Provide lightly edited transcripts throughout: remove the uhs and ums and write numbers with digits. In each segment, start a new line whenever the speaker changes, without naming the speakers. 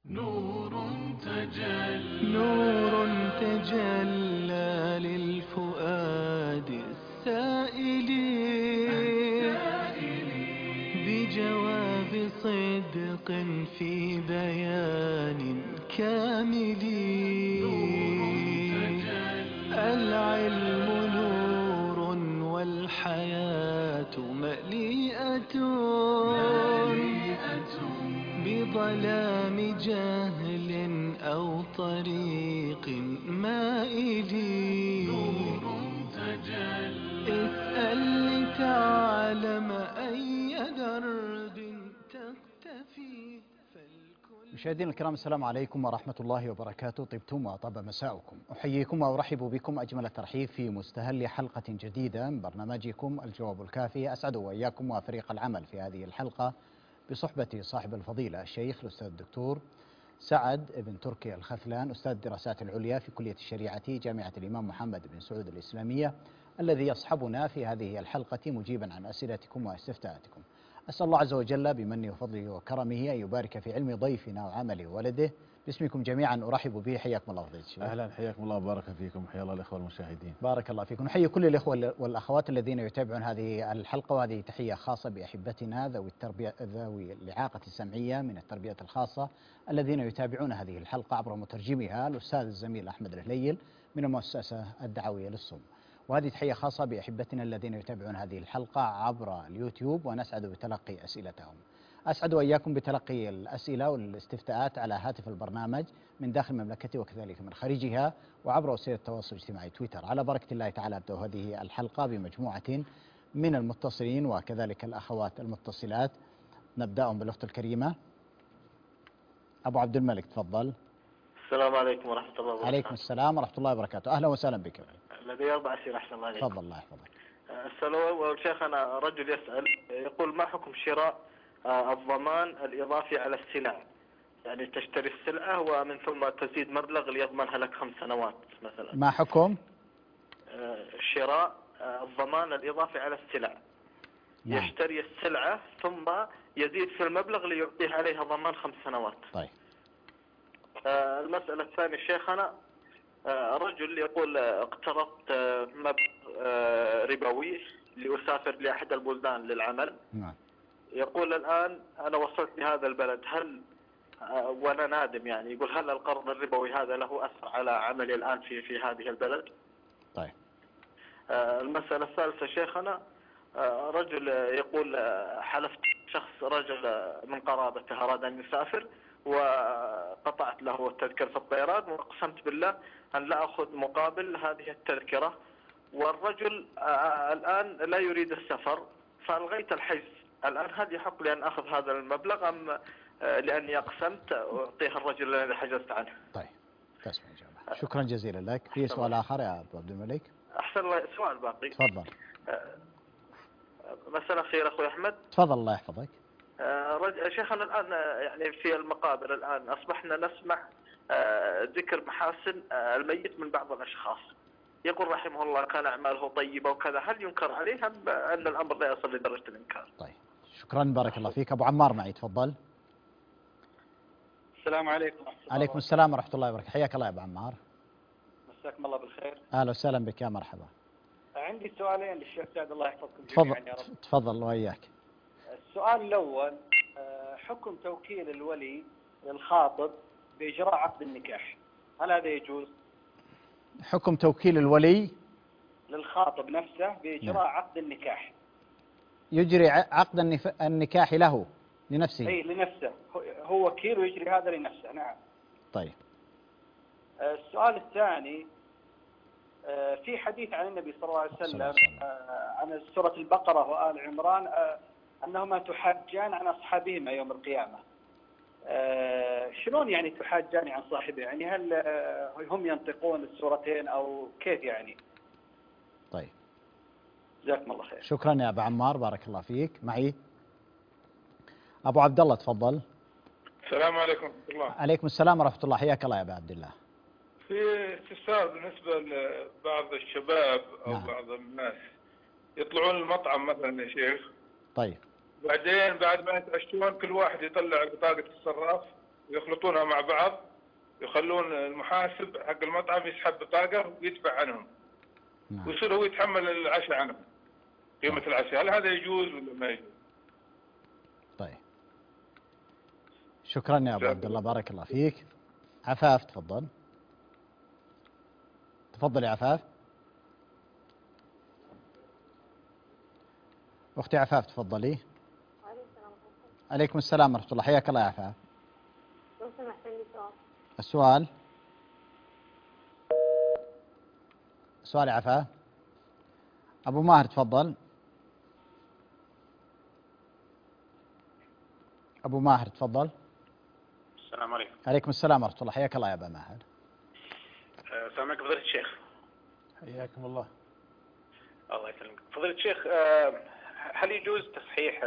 نور تجلى للفؤاد السائل بجواب صدق في بيان كامل. العلم نور والحياة مليئة بظلام جهل أو طريق مائل. اسأل لتعلم أي درب تختفي.
مشاهدينا الكرام، السلام عليكم ورحمة الله وبركاته. طبتم وطاب مساؤكم. أحييكم وأرحب بكم أجمل الترحيب في مستهل حلقة جديدة من برنامجكم الجواب الكافي. أسعد وإياكم وفريق العمل في هذه الحلقة بصحبة صاحب الفضيلة الشيخ الأستاذ الدكتور سعد بن تركي الخثلان، أستاذ الدراسات العليا في كلية الشريعة جامعة الإمام محمد بن سعود الإسلامية، الذي يصحبنا في هذه الحلقة مجيبا عن أسئلتكم واستفتاءاتكم. أسأل الله عز وجل بمنه وفضله وكرمه أن يبارك في علم ضيفنا وعمله وولده. باسمكم جميعا أرحب به، حياكم الله فضيلة الشيخ.
أهلا، حياكم الله وبارك فيكم. حيا الله الإخوة المشاهدين.
بارك الله فيكم. نحيي كل الإخوة والأخوات الذين يتابعون هذه الحلقة، وهذه تحية خاصة بأحبتنا ذوي الإعاقة السمعية من التربية الخاصة الذين يتابعون هذه الحلقة عبر مترجمها الأستاذ الزميل أحمد الهليل من المؤسسة الدعوية للصم. وهذه تحية خاصة بأحبتنا الذين يتابعون هذه الحلقة عبر اليوتيوب، ونسعد بتلقي أسئلتهم. أسعد وإياكم بتلقي الأسئلة والاستفتاءات على هاتف البرنامج من داخل المملكة وكذلك من خارجها، وعبر وسيلة التواصل الاجتماعي تويتر. على بركة الله تعالى أبدأ هذه الحلقة بمجموعة من المتصلين وكذلك الأخوات المتصلات. نبدأهم بالأخت الكريمة أبو عبد الملك، تفضل.
السلام عليكم ورحمة الله وبركاته.
عليكم السلام ورحمة الله وبركاته. أهلا وسهلا بك.
لدي 4 أسئلة أحسن الله عليكم.
تفضل، الله يحفظك.
السؤال الأول شيخنا، رجل يسأل يقول: ما حكم شراء الضمان الإضافي على السلع؟ يعني تشتري السلعة ومن ثم تزيد مبلغ ليضمنها لك 5 سنوات مثلا.
ما حكم
شراء الضمان الإضافي على السلع؟
نعم.
يشتري السلعة ثم يزيد في المبلغ ليعطيه عليها ضمان 5 سنوات.
طيب.
المسألة الثانية شيخنا، رجل يقول: اقترضت مبلغ ربوي لأسافر لأحد البلدان للعمل.
نعم.
يقول الآن أنا وصلت لهذا البلد، هل وأنا نادم، يعني يقول هل القرض الربوي هذا له أثر على عملي الآن في هذه البلد؟
طيب.
المسألة الثالثة شيخنا، رجل يقول: حلفت شخص رجل من قرابته أراد أن يسافر وقطعت له تذكرة الطيران، وأقسمت بالله أن لا أخذ مقابل هذه التذكرة، والرجل الآن لا يريد السفر، فألغيت الحجز. الآن هل يحق لي أن أخذ هذا المبلغ أم لأني أقسمت أعطيه الرجل الذي حجزت عنه؟
طيب، تسمع الإجابة. شكرا جزيلا لك. في سؤال آخر يا أبو عبد الملك؟
أحسن الله. سؤال باقي.
تفضل.
مسألة خير أخوي أحمد.
تفضل، الله يحفظك.
شيخنا الآن يعني في المقابر الآن أصبحنا نسمع ذكر محاسن الميت من بعض الأشخاص، يقول رحمه الله كان أعماله طيبة وكذا، هل ينكر عليه أم أن الأمر لا يصل لدرجة الإنكار؟
طيب، شكرا، بارك الله فيك. أبو عمار معي، تفضل.
السلام عليكم ورحمة الله.
عليكم السلام ورحمة الله وبركاته. حياك الله يا أبو عمار.
مساكم الله بالخير.
أهلا وسهلا بك، يا مرحبا.
عندي سؤالين للشيخ سعد، الله يحفظكم
تفضل.
جميعا يا رب.
تفضل وإياك.
السؤال الأول، حكم توكيل الولي للخاطب بإجراء عقد النكاح، هل هذا يجوز؟
حكم توكيل الولي
للخاطب نفسه بإجراء عقد النكاح.
يجري عقد النكاح له لنفسه؟
أي لنفسه، هو وكيل ويجري هذا لنفسه. نعم.
طيب.
السؤال الثاني، في حديث عن النبي صلى الله عليه وسلم عن سورة البقرة وآل عمران أنهما تحاجان عن أصحابهما يوم القيامة. شلون يعني تحاجان عن صاحبه؟ يعني هل هم ينطقون السورتين أو كيف يعني؟
طيب،
جزاكم الله خير.
شكرا يا أبو عمار، بارك الله فيك. معي أبو عبد الله، تفضل.
السلام عليكم ورحمة الله.
عليكم السلام ورحمة الله. حياك الله يا أبو عبد الله.
في استفسار بالنسبة لبعض الشباب أو
نعم.
بعض الناس يطلعون المطعم مثلا يا شيخ.
طيب.
بعدين بعد ما يتعشون كل واحد يطلع بطاقة الصراف يخلطونها مع بعض، يخلون المحاسب حق المطعم يسحب بطاقة ويدفع عنهم،
نعم.
ويصير هو يتحمل العشاء عنهم، قيمة العشاء. هل هذا يجوز ولا ما يجوز؟
طيب، شكرا يا أبو عبد الله، بارك الله فيك. عفاف تفضل. تفضل يا عفاف. أختي عفاف تفضلي. عليكم السلام ورحمة الله، حياك الله يا عفاف.
لو سمحت لي
السؤال يا عفاف. أبو ماهر تفضل. أبو ماهر تفضل.
السلام عليكم.
عليكم السلام ورحمة الله، حياك الله يا أبا ماهر.
السلام عليكم فضيلة الشيخ.
حياكم الله.
الله يسلمك فضيلة الشيخ. هل يجوز تصحيح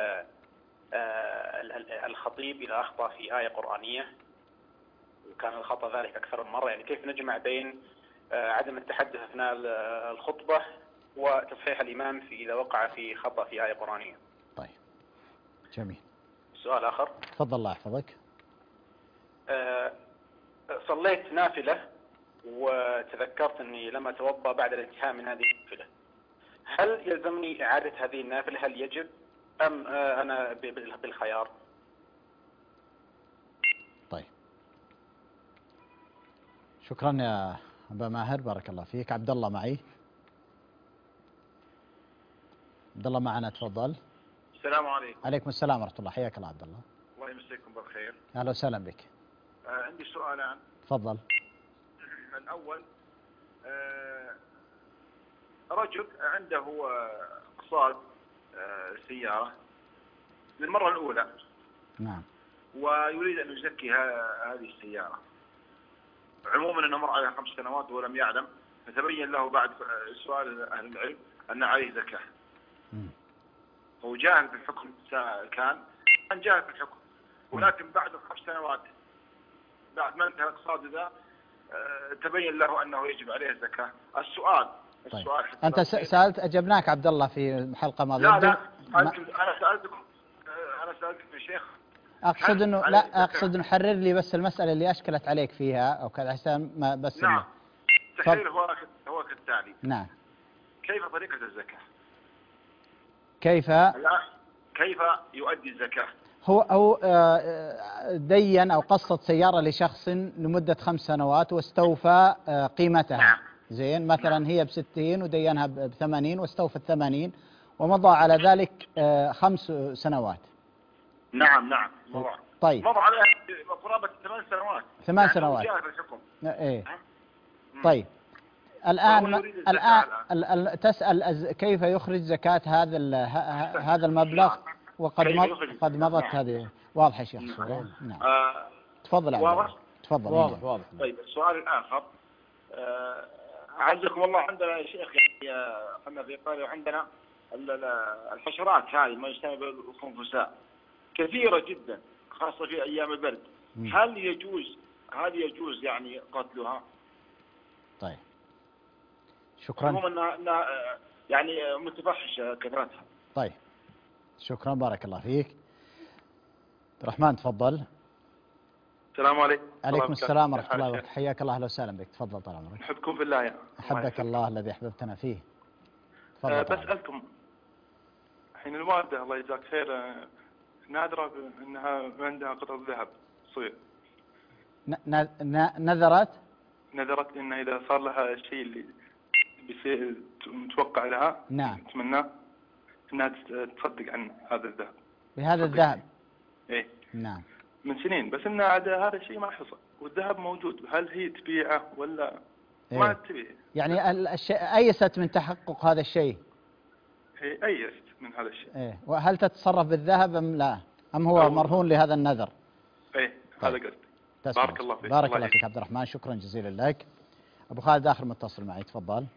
الخطيب إذا أخطأ في آية قرآنية وكان الخطأ ذلك أكثر من مرة؟ يعني كيف نجمع بين عدم التحدث أثناء الخطبة وتصحيح الإمام إذا وقع في خطأ في آية قرآنية؟
طيب، جميل.
سؤال آخر.
تفضل الله يحفظك.
صليت نافلة وتذكرت أني لم أتوضأ بعد الانتهاء من هذه النافلة، هل يلزمني إعادة هذه النافلة؟ هل يجب أم أنا بالخيار؟
طيب، شكرا يا أبا ماهر، بارك الله فيك. عبد الله معي. عبد الله معنا، تفضل.
السلام عليكم.
عليكم السلام ورحمة الله، حياك الله عبد الله.
الله يمسيكم بالخير.
أهلا وسهلا بك.
عندي سؤالان.
تفضل.
الأول، رجل عنده اقساط سيارة للمرة الأولى.
نعم.
ويريد أن يزكي هذه السيارة. عموما أنه مر عليها 5 سنوات ولم يعلم، فتبين له بعد سؤال أهل العلم أن عليه زكاة. هو جاهل بالحكم، كان جاهل بالحكم، ولكن بعد 5 سنوات بعد ما انتهى الاقساط ذا تبين له أنه يجب عليه الزكاة. السؤال
طيب. أنت سألت، أجبناك عبد الله في حلقة ماضية.
لا أنا سألتكم يا شيخ.
أقصد أنه لا، أقصد أنه حرر لي بس المسألة اللي أشكلت عليك فيها أو كذا عشان ما بس.
نعم. التحرير هو كالتالي.
نعم.
كيف طريقة الزكاة؟ كيف يؤدي الزكاة؟
هو دين أو قسط سيارة لشخص لمدة 5 سنوات واستوفى قيمتها.
نعم.
زين، مثلا هي ب60 ودينها ب80 واستوفت 80 ومضى على ذلك 5 سنوات.
نعم مضى.
طيب.
مضى عليها قرابة 8 سنوات.
8 سنوات.
يعني الحكم.
ايه. طيب. الآن تسأل كيف يخرج زكاة هذا المبلغ وقد مضت هذه. واضح يا شيخ الصورة. نعم. تفضل.
واضح.
تفضل.
واضح.
طيب، السؤال الآخر، أعزكم الله، عندنا يا شيخ يعني احنا في قرية عندنا الحشرات هذه ما يسمى بالخنفساء كثيرة جدا، خاصة في أيام البرد. هل يجوز يعني قتلها؟
طيب، شكرا.
المهم أنها يعني متفحشة كثرتها.
طيب، شكرا، بارك الله فيك. عبد الرحمن تفضل.
السلام عليكم.
عليكم السلام ورحمة الله وبركاته، حياك الله، أهلا وسهلا بك. تفضل طال عمرك.
أحبكم في الله يا.
أحبك الله الذي أحببتنا فيه.
تفضل. بسألكم الحين الوالدة الله يجزاك خير نادرة أنها عندها قطعة ذهب صغير. نذرت إن إذا صار لها الشيء اللي بيصير متوقع لها.
نعم.
تتمناه أنها تصدق عن هذا الذهب.
بهذا الذهب.
إيه.
نعم.
من سنين، بس إن عاد هذا الشيء ما حصل والذهب موجود، هل هي تبيعه ولا ما تبيع؟
يعني أيست من تحقق هذا الشيء.
هي أيست من هذا الشيء.
إيه. وهل تتصرف بالذهب أم لا؟ أم هو مرهون لهذا النذر؟
إيه. هذا قصدي. بارك الله فيك.
بارك الله فيك عبد الرحمن، شكرا جزيلا لك. أبو خالد آخر متصل معي، تفضل.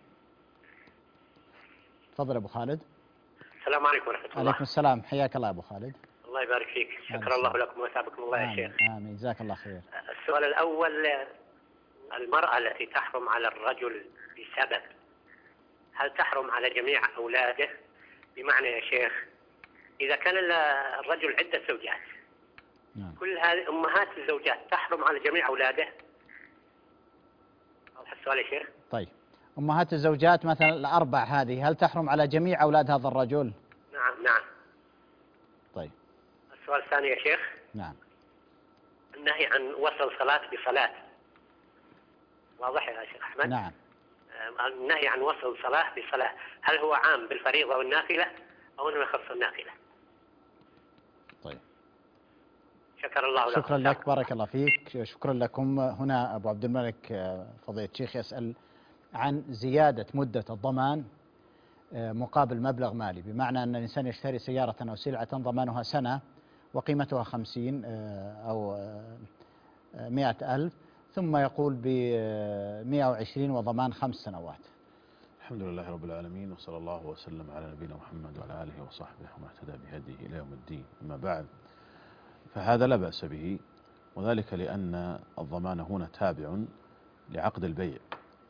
تفضل أبو خالد.
السلام عليكم ورحمة الله.
عليكم السلام، حياك الله أبو خالد.
الله يبارك فيك، شكر الله لكم وثابكم الله يا شيخ.
آمين، جزاك الله خير.
السؤال الأول، المرأة التي تحرم على الرجل بسبب، هل تحرم على جميع أولاده؟ بمعنى يا شيخ، إذا كان الرجل عدة زوجات كل هذه أمهات الزوجات تحرم على جميع أولاده؟ واضح السؤال يا شيخ؟
طيب، أمهات الزوجات مثلا الأربع هذه هل تحرم على جميع أولاد هذا الرجل؟
نعم.
طيب.
السؤال الثاني يا شيخ.
نعم.
النهي عن وصل صلاة بصلاة. واضح يا شيخ أحمد؟
نعم.
النهي عن وصل صلاة بصلاة، هل هو عام بالفريضة والنافلة أو أنه يخص النافلة؟
طيب.
شكر الله لكم.
شكرا لك، بارك الله فيك، شكرا لكم. هنا أبو عبد الملك فضيلة الشيخ يسأل عن زيادة مدة الضمان مقابل مبلغ مالي، بمعنى أن الإنسان يشتري سيارة أو سلعة ضمانها سنة وقيمتها 50 أو 100,000، ثم يقول ب120 وضمان 5 سنوات.
الحمد لله رب العالمين، وصلى الله وسلم على نبينا محمد وعلى آله وصحبه ومن اهتدى بهديه إلى يوم الدين. أما بعد، فهذا لا بأس به، وذلك لأن الضمان هنا تابع لعقد البيع،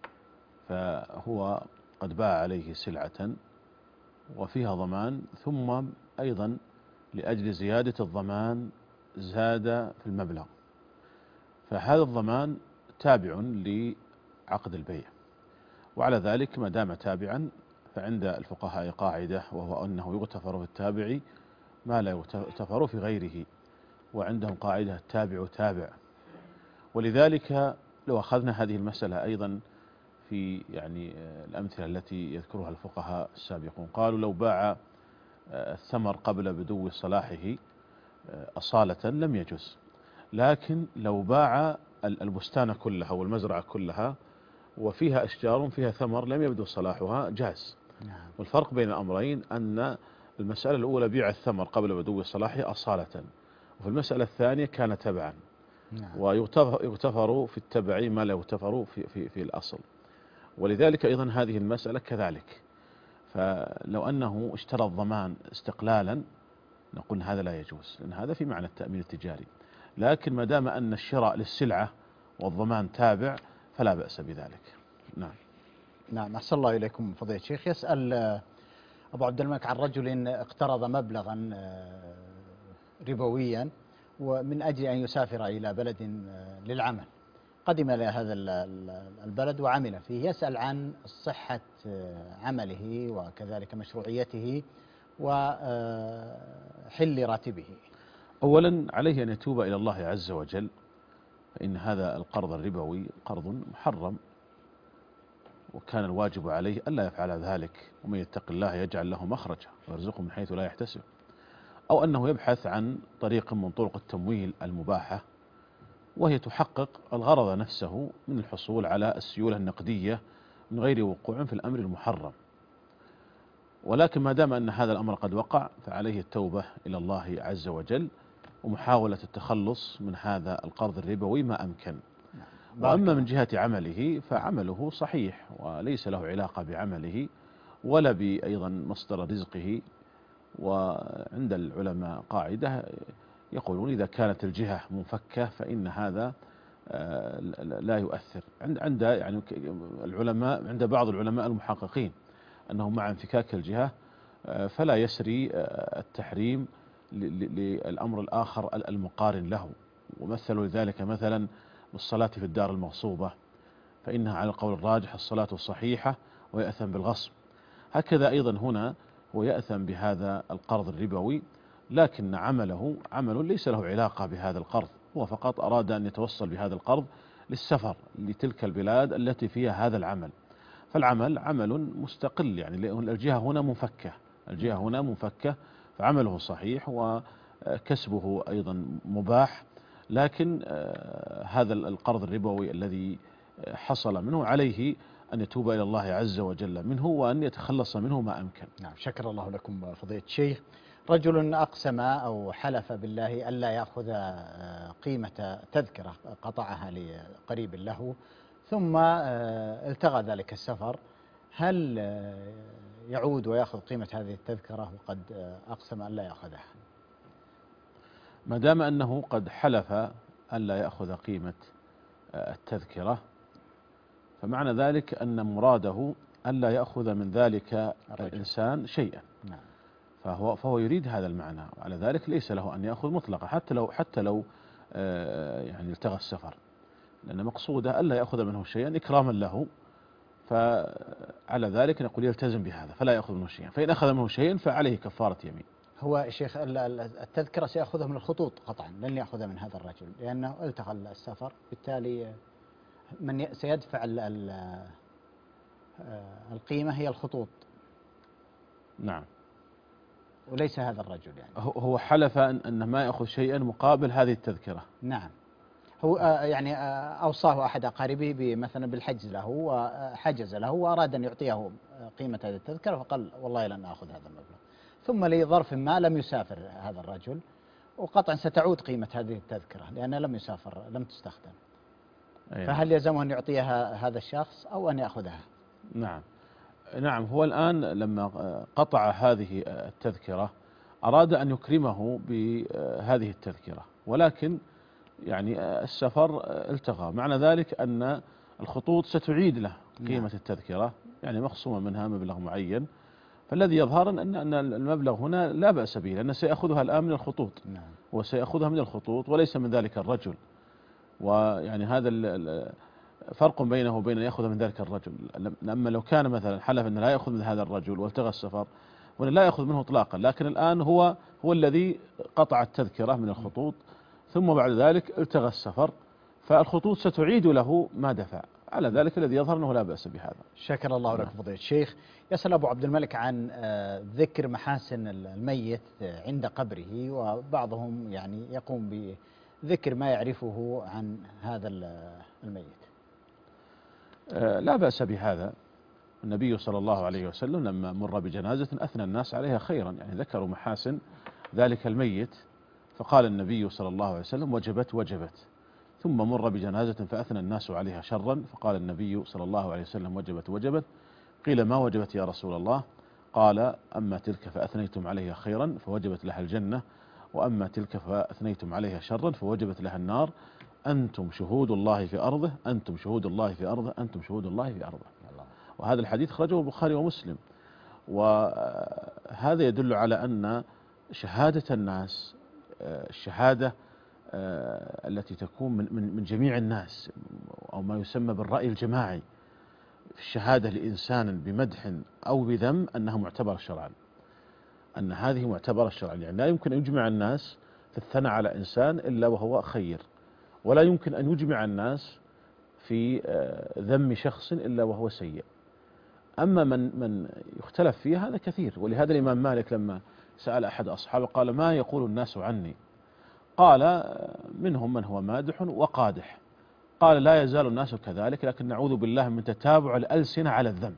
فهو قد باع عليه سلعة وفيها ضمان، ثم أيضا لأجل زيادة الضمان زاد في المبلغ، فهذا الضمان تابع لعقد البيع. وعلى ذلك ما دام تابعا فعند الفقهاء قاعدة، وهو أنه يغتفر في التابع ما لا يغتفر في غيره، وعندهم قاعدة التابع تابع. ولذلك لو أخذنا هذه المسألة أيضا في الأمثلة التي يذكرها الفقهاء السابقون، قالوا لو باع الثمر قبل بدو صلاحه أصالة لم يجز، لكن لو باع البستان كلها والمزرعة كلها وفيها أشجار فيها ثمر لم يبدو صلاحها جاز. والفرق بين الأمرين أن المسألة الأولى بيع الثمر قبل بدو صلاحه أصالة، وفي المسألة الثانية كان تبعا، ويغتفر في التبع ما لا يغتفر في الأصل. ولذلك أيضا هذه المسألة كذلك، فلو أنه اشترى الضمان استقلالا نقول هذا لا يجوز، لأن هذا في معنى التأمين التجاري، لكن ما دام أن الشراء للسلعة والضمان تابع فلا بأس بذلك.
نعم. أحسن الله إليكم فضيلة الشيخ. يسأل أبو عبد الملك عن رجل اقترض مبلغا ربويا ومن أجل أن يسافر إلى بلد للعمل، قدم إلى هذا البلد وعمل فيه، يسأل عن صحة عمله وكذلك مشروعيته وحل راتبه.
أولا عليه أن يتوب إلى الله عز وجل، فإن هذا القرض الربوي قرض محرم، وكان الواجب عليه ألا يفعل ذلك، ومن يتق الله يجعل له مخرجا ويرزقه من حيث لا يحتسب، أو أنه يبحث عن طريق من طرق التمويل المباحة وهي تحقق الغرض نفسه من الحصول على السيولة النقدية من غير وقوع في الأمر المحرم. ولكن ما دام أن هذا الأمر قد وقع فعليه التوبة إلى الله عز وجل ومحاولة التخلص من هذا القرض الربوي ما أمكن. وأما من جهة عمله فعمله صحيح وليس له علاقة بعمله ولا بأيضا مصدر رزقه. وعند العلماء قاعدة يقولون إذا كانت الجهة منفكة فإن هذا لا يؤثر. عند العلماء، عند بعض العلماء المحققين أنه مع انفكاك الجهة فلا يسري التحريم للأمر الآخر المقارن له، ومثلوا لذلك مثلا بالصلاة في الدار المغصوبة، فإنها على القول الراجح الصلاة الصحيحة ويأثم بالغصب. هكذا أيضا هنا هو يأثم بهذا القرض الربوي، لكن عمله عمل ليس له علاقة بهذا القرض، هو فقط أراد أن يتوصل بهذا القرض للسفر لتلك البلاد التي فيها هذا العمل، فالعمل عمل مستقل، الجهة هنا منفكة، الجهة هنا منفكة، فعمله صحيح وكسبه أيضا مباح، لكن هذا القرض الربوي الذي حصل منه عليه أن يتوب إلى الله عز وجل منه وأن يتخلص منه ما أمكن.
نعم. شكر الله لكم فضيلة الشيخ. رجل أقسم أو حلف بالله ألا يأخذ قيمة تذكرة قطعها لقريب له، ثم التغى ذلك السفر، هل يعود ويأخذ قيمة هذه التذكرة وقد أقسم ألا يأخذها؟
ما دام أنه قد حلف ألا يأخذ قيمة التذكرة فمعنى ذلك أن مراده ألا يأخذ من ذلك الإنسان شيئا. فهو يريد هذا المعنى، وعلى ذلك ليس له أن يأخذ مطلقا حتى لو يعني التغى السفر، لأن مقصوده ألا يأخذ منه شيئا إكراما له، فعلى ذلك نقول يلتزم بهذا فلا يأخذ منه شيئا، فإن أخذ منه شيئا فعليه كفارة يمين.
هو شيخ التذكرة سيأخذها من الخطوط قطعا، لن يأخذها من هذا الرجل لأنه التغى السفر، بالتالي من سيدفع القيمة هي الخطوط.
نعم.
وليس هذا الرجل يعني.
هو حلف أنه ما يأخذ شيئا مقابل هذه التذكرة.
نعم. هو يعني أوصاه أحد أقاربه مثلا بالحجز له وحجز له وأراد أن يعطيه قيمة هذه التذكرة، فقال والله لن أخذ هذا المبلغ، ثم لظرف ما لم يسافر هذا الرجل، وقطعا ستعود قيمة هذه التذكرة لأنها لم يسافر لم تستخدم. فهل يلزمه أن يعطيها هذا الشخص أو أن يأخذها؟
نعم. هو الآن لما قطع هذه التذكرة أراد أن يكرمه بهذه التذكرة، ولكن يعني السفر التغى، معنى ذلك أن الخطوط ستعيد له قيمة التذكرة، يعني مخصومة منها مبلغ معين، فالذي يظهر أن المبلغ هنا لا بأس به، لأنه سيأخذها الآن من الخطوط. وسيأخذها من الخطوط وليس من ذلك الرجل، ويعني هذا فرق بينه وبين يأخذ من ذلك الرجل. أما لو كان مثلا حلف أنه لا يأخذ من هذا الرجل والتغى السفر وأنه لا يأخذ منه إطلاقا، لكن الآن هو الذي قطع التذكرة من الخطوط، ثم بعد ذلك التغى السفر، فالخطوط ستعيد له ما دفع، على ذلك الذي يظهر أنه لا بأس بهذا.
شكر الله لك فضيلة الشيخ. يسأل أبو عبد الملك عن ذكر محاسن الميت عند قبره، وبعضهم يعني يقوم بذكر ما يعرفه عن هذا الميت.
لا بأس بهذا. النبي صلى الله عليه وسلم لما مر بجنازة أثنى الناس عليها خيرا، يعني ذكروا محاسن ذلك الميت، فقال النبي صلى الله عليه وسلم وجبت. ثم مر بجنازة فأثنى الناس عليها شرا، فقال النبي صلى الله عليه وسلم وجبت. قيل ما وجبت يا رسول الله؟ قال أما تلك فأثنيتم عليها خيرا فوجبت لها الجنة، وأما تلك فأثنيتم عليها شرا فوجبت لها النار، أنتم شهود الله في أرضه، أنتم شهود الله في أرضه، أنتم شهود الله في أرضه. وهذا الحديث خرجه البخاري ومسلم، وهذا يدل على أن شهادة الناس، الشهادة التي تكون من جميع الناس، أو ما يسمى بالرأي الجماعي في الشهادة لإنسان بمدح أو بذم، أنها معتبرة شرعا، أن هذه معتبرة شرعا، يعني لا يمكن أن يجمع الناس في الثناء على إنسان إلا وهو خير، ولا يمكن أن يجمع الناس في ذم شخص إلا وهو سيء. أما من يختلف فيه هذا كثير، ولهذا الإمام مالك لما سأل أحد أصحابه قال ما يقول الناس عني؟ قال منهم من هو مادح وقادح، قال لا يزال الناس كذلك، لكن نعوذ بالله من تتابع الألسنة على الذم.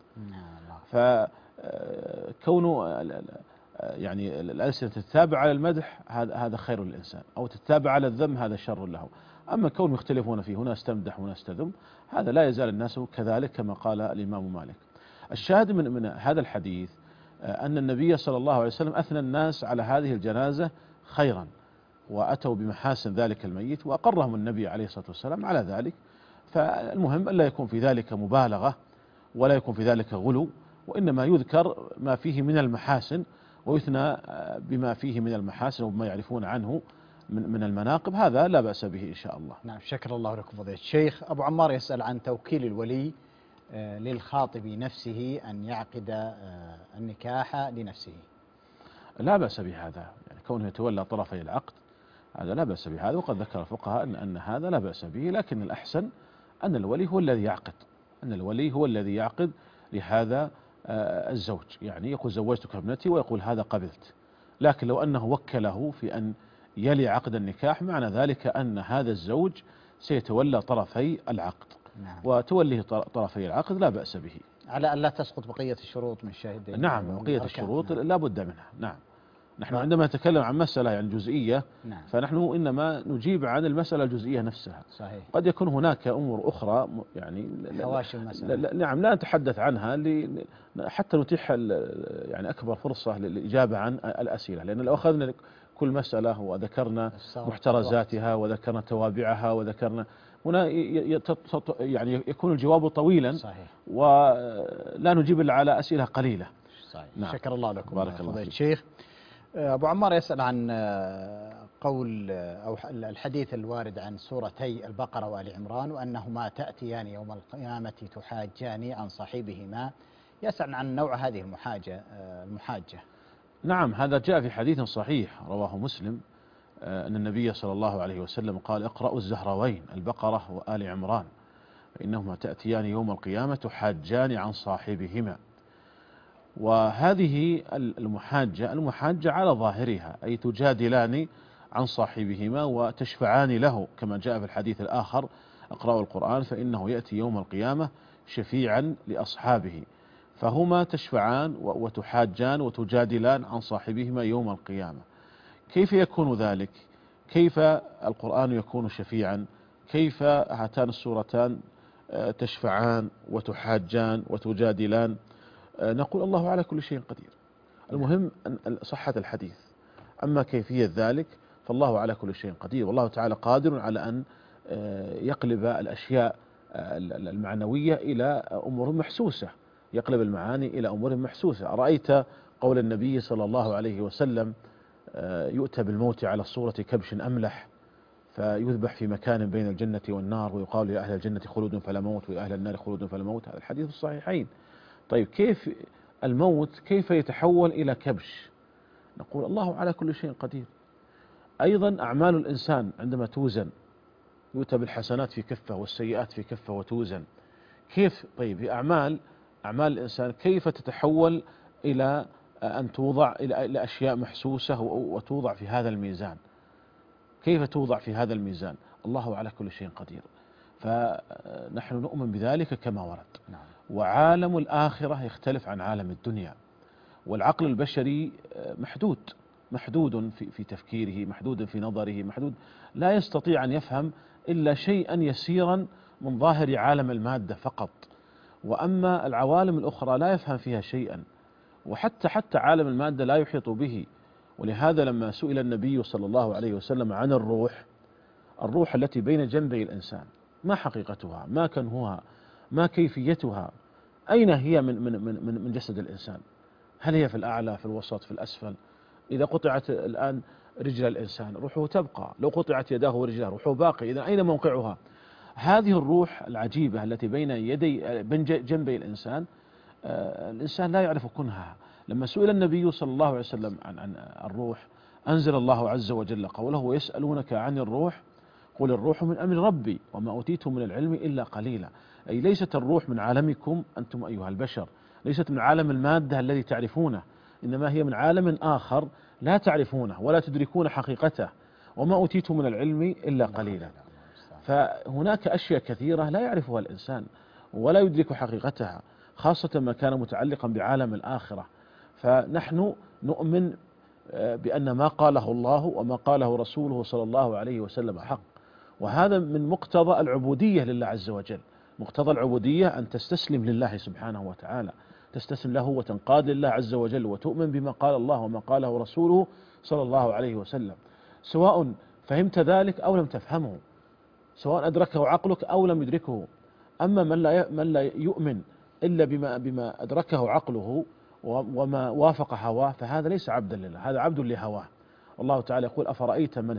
فكون يعني الألسنة تتابع على المدح هذا خير للإنسان، أو تتابع على الذم هذا شر له. أما كون يختلفون فيه، هنا استمدح هنا استذم، هذا لا يزال الناس كذلك كما قال الإمام مالك. الشاهد من هذا الحديث أن النبي صلى الله عليه وسلم أثنى الناس على هذه الجنازة خيرا، وأتوا بمحاسن ذلك الميت، وأقرهم النبي عليه الصلاة والسلام على ذلك. فالمهم ألا يكون في ذلك مبالغة ولا يكون في ذلك غلو، وإنما يذكر ما فيه من المحاسن ويثنى بما فيه من المحاسن وبما يعرفون عنه من المناقب، هذا لا بأس به إن شاء الله.
نعم، شكر الله لكم فضيلة الشيخ. أبو عمار يسأل عن توكيل الولي للخاطب نفسه أن يعقد النكاح لنفسه.
لا بأس بهذا، يعني كونه يتولى طرفي العقد هذا لا بأس بهذا، وقد ذكر الفقهاء أن هذا لا بأس به، لكن الأحسن أن الولي هو الذي يعقد، أن الولي هو الذي يعقد لهذا الزوج، يعني يقول زوجتك ابنتي ويقول هذا قبلت. لكن لو أنه وكله في أن يلي عقد النكاح، معنى ذلك أن هذا الزوج سيتولى طرفي العقد.
نعم.
وتوليه طرفي العقد لا بأس به،
على أن لا تسقط بقية الشروط من الشاهدين.
نعم، بقية الشروط لا بد منها. نعم، نحن عندما نتكلم عن مسألة يعني جزئية،
نعم،
فنحن إنما نجيب عن المسألة الجزئية نفسها.
صحيح.
قد يكون هناك أمور أخرى يعني
حواشي المسألة،
نعم لا نتحدث عنها حتى نتيح يعني أكبر فرصة للإجابة عن الأسئلة، لأن لو أخذنا كل مسألة وذكرنا محترزاتها وذكرنا توابعها وذكرنا هنا يعني يكون الجواب طويلا.
صحيح.
ولا نجيب إلا على أسئلة قليلة.
صحيح.
نعم.
شكر الله لكم
بارك الله
فضيلة
فيك.
الشيخ. أبو عمار يسأل عن قول أو الحديث الوارد عن سورتي البقرة وآل عمران وأنهما تأتيان يوم القيامة تحاجان عن صاحبهما، يسأل عن نوع هذه المحاجة.
نعم، هذا جاء في حديث صحيح رواه مسلم أن النبي صلى الله عليه وسلم قال: اقرأوا الزهروين البقرة وآل عمران فإنهما تأتيان يوم القيامة تحاجان عن صاحبهما. وهذه المحاجة على ظاهرها أي تجادلان عن صاحبهما وتشفعان له، كما جاء في الحديث الآخر: اقرأوا القرآن فإنه يأتي يوم القيامة شفيعا لأصحابه. فهما تشفعان وتحاجان وتجادلان عن صاحبهما يوم القيامة. كيف يكون ذلك؟ كيف القرآن يكون شفيعا؟ كيف هاتان السورتان تشفعان وتحاجان وتجادلان؟ نقول الله على كل شيء قدير. المهم أن صحة الحديث، أما كيفية ذلك فالله على كل شيء قدير، والله تعالى قادر على أن يقلب الأشياء المعنوية إلى أمور محسوسة، يقلب المعاني إلى أمور محسوسة. أرأيت قول النبي صلى الله عليه وسلم: يؤتى بالموت على صورة كبش أملح فيذبح في مكان بين الجنة والنار ويقال لأهل الجنة خلود فلا موت وأهل النار خلود فلا موت. هذا الحديث الصحيحين. طيب كيف الموت كيف يتحول إلى كبش؟ نقول الله على كل شيء قدير. أيضا أعمال الإنسان عندما توزن يؤتى بالحسنات في كفة والسيئات في كفة وتوزن. كيف طيب أعمال الإنسان كيف تتحول إلى أن توضع إلى أشياء محسوسة وتوضع في هذا الميزان؟ كيف توضع في هذا الميزان؟ الله على كل شيء قدير. فنحن نؤمن بذلك كما ورد. وعالم الآخرة يختلف عن عالم الدنيا، والعقل البشري محدود في تفكيره، محدود في نظره، محدود، لا يستطيع أن يفهم إلا شيئا يسيرا من ظاهر عالم المادة فقط، وأما العوالم الأخرى لا يفهم فيها شيئا، وحتى عالم المادة لا يحيط به. ولهذا لما سئل النبي صلى الله عليه وسلم عن الروح التي بين جنبي الإنسان، ما حقيقتها؟ ما كنهها؟ ما كيفيتها؟ أين هي من جسد الإنسان؟ هل هي في الأعلى، في الوسط، في الأسفل؟ إذا قطعت الآن رجل الإنسان روحه تبقى، لو قطعت يداه ورجله روحه باقي، إذا أين موقعها؟ هذه الروح العجيبة التي بين جنبي الإنسان، الإنسان لا يعرف كنهها. لما سئل النبي صلى الله عليه وسلم عن الروح أنزل الله عز وجل قوله: ويسألونك عن الروح قل الروح من أمر ربي وما أوتيتم من العلم إلا قليلا. أي ليست الروح من عالمكم أنتم أيها البشر، ليست من عالم المادة الذي تعرفونه، إنما هي من عالم آخر لا تعرفونه ولا تدركون حقيقته، وما أوتيتم من العلم إلا قليلا. فهناك أشياء كثيرة لا يعرفها الإنسان ولا يدرك حقيقتها، خاصة ما كان متعلقا بعالم الآخرة. فنحن نؤمن بأن ما قاله الله وما قاله رسوله صلى الله عليه وسلم حق، وهذا من مقتضى العبودية لله عز وجل. مقتضى العبودية أن تستسلم لله سبحانه وتعالى، تستسلم له وتنقاد لله عز وجل وتؤمن بما قال الله وما قاله رسوله صلى الله عليه وسلم، سواء فهمت ذلك أو لم تفهمه، سواء أدركه عقلك أو لم يدركه. أما من لا يؤمن إلا بما أدركه عقله وما وافق هواه فهذا ليس عبدا لله، هذا عبد لهواه. والله تعالى يقول: أفرأيت من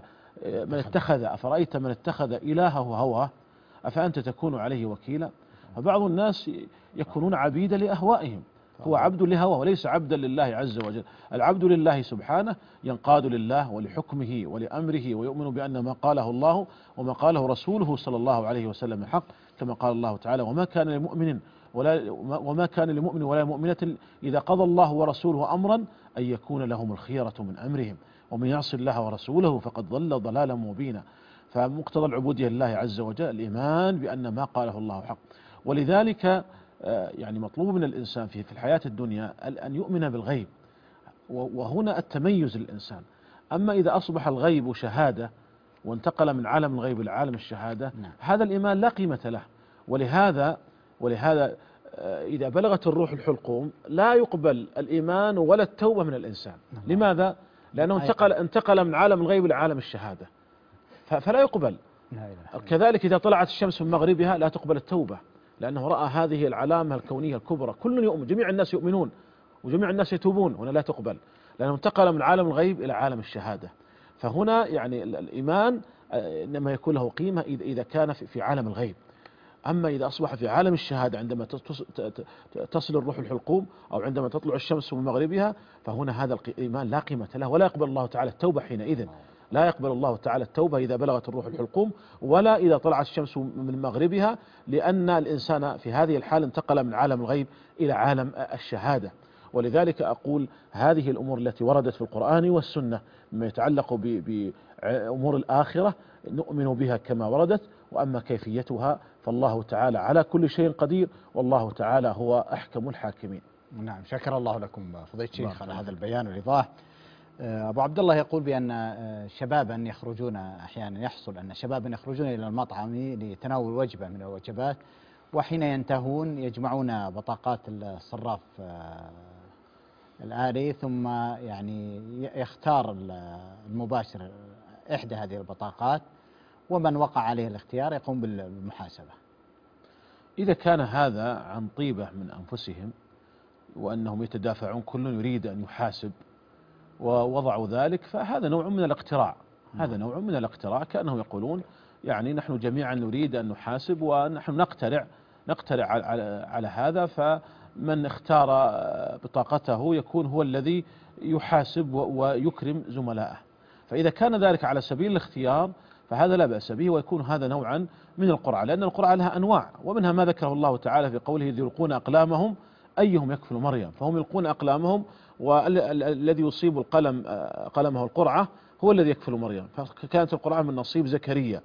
اتخذ إلهه هواه أفأنت تكون عليه وكيلا. فبعض الناس يكونون عبيدا لأهوائهم، هو عبد لهواه وليس عبدا لله عز وجل. العبد لله سبحانه ينقاد لله ولحكمه ولأمره ويؤمن بأن ما قاله الله وما قاله رسوله صلى الله عليه وسلم حق، كما قال الله تعالى: وما كان لمؤمن ولا مؤمنة إذا قضى الله ورسوله أمرا أن يكون لهم الخيرة من أمرهم ومن يعص الله ورسوله فقد ضل ضلالا مبينا. فمقتضى العبودية لله عز وجل الإيمان بأن ما قاله الله حق. ولذلك يعني مطلوب من الإنسان في الحياة الدنيا أن يؤمن بالغيب، وهنا التميز للإنسان. أما إذا أصبح الغيب شهادة وانتقل من عالم الغيب إلى عالم الشهادة، هذا الإيمان لا قيمة له. ولهذا إذا بلغت الروح الحلقوم لا يقبل الإيمان ولا التوبة من الإنسان. لماذا؟ لأنه انتقل من عالم الغيب إلى عالم الشهادة، فلا يقبل. كذلك إذا طلعت الشمس من مغربها لا تقبل التوبة، لأنه رأى هذه العلامة الكونية الكبرى. كل يؤمن، جميع الناس يؤمنون، وجميع الناس يتوبون، هنا لا تقبل لأنه انتقل من عالم الغيب إلى عالم الشهادة. فهنا يعني الإيمان إنما يكون له قيمة إذا كان في عالم الغيب. أما إذا أصبح في عالم الشهادة عندما تصل الروح الحلقوم أو عندما تطلع الشمس من مغربها، فهنا هذا الإيمان لا قيمة له، ولا يقبل الله تعالى التوبة حينئذ. لا يقبل الله تعالى التوبة إذا بلغت الروح الحلقوم ولا إذا طلعت الشمس من مغربها، لأن الإنسان في هذه الحال انتقل من عالم الغيب إلى عالم الشهادة. ولذلك أقول هذه الأمور التي وردت في القرآن والسنة مما يتعلق بأمور الآخرة نؤمن بها كما وردت، وأما كيفيتها فالله تعالى على كل شيء قدير، والله تعالى هو أحكم الحاكمين.
نعم، شكر الله لكم فضيلة الشيخ على هذا البيان والإيضاح. أبو عبد الله يقول بأن شبابا يخرجون، أحيانا يحصل أن شبابا يخرجون إلى المطعم لتناول وجبة من الوجبات، وحين ينتهون يجمعون بطاقات الصراف الآلي، ثم يعني يختار المباشر إحدى هذه البطاقات، ومن وقع عليه الاختيار يقوم بالمحاسبة.
إذا كان هذا عن طيبة من أنفسهم وأنهم يتدافعون، كل يريد أن يحاسب ووضعوا ذلك، فهذا نوع من الاقتراع. هذا نوع من الاقتراع، كأنهم يقولون يعني نحن جميعا نريد أن نحاسب ونحن نقترع على هذا، فمن اختار بطاقته يكون هو الذي يحاسب ويكرم زملائه. فإذا كان ذلك على سبيل الاختيار فهذا لا بأس به، ويكون هذا نوعا من القرعة، لأن القرعة لها أنواع، ومنها ما ذكره الله تعالى في قوله إذ يلقون أقلامهم أيهم يكفل مريم، فهم يلقون أقلامهم، والذي يصيب القلم قلمه القرعة هو الذي يكفل مريم، فكانت القرعة من نصيب زكريا.